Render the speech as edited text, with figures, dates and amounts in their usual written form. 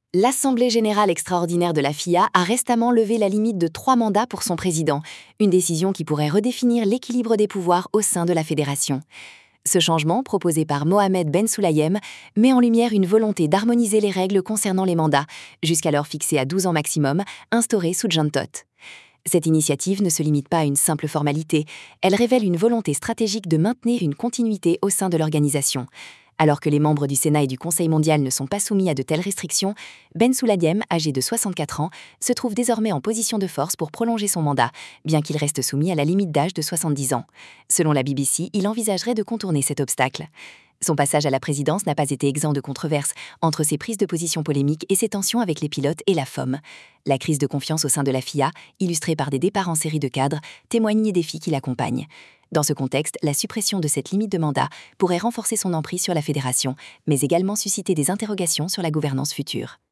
L'Assemblée générale extraordinaire de la FIA a récemment levé la limite de 3 mandats pour son président, une décision qui pourrait redéfinir l'équilibre des pouvoirs au sein de la fédération. Ce changement, proposé par Mohamed Ben Sulayem, met en lumière une volonté d'harmoniser les règles concernant les mandats, jusqu'alors fixés à 12 ans maximum, instaurés sous John Todt. Cette initiative ne se limite pas à une simple formalité, elle révèle une volonté stratégique de maintenir une continuité au sein de l'organisation. Alors que les membres du Sénat et du Conseil mondial ne sont pas soumis à de telles restrictions, Ben Sulayem, âgé de 64 ans, se trouve désormais en position de force pour prolonger son mandat, bien qu'il reste soumis à la limite d'âge de 70 ans. Selon la BBC, il envisagerait de contourner cet obstacle. Son passage à la présidence n'a pas été exempt de controverses, entre ses prises de position polémiques et ses tensions avec les pilotes et la FOM. La crise de confiance au sein de la FIA, illustrée par des départs en série de cadres, témoigne des défis qui l'accompagnent. Dans ce contexte, la suppression de cette limite de mandat pourrait renforcer son emprise sur la fédération, mais également susciter des interrogations sur la gouvernance future.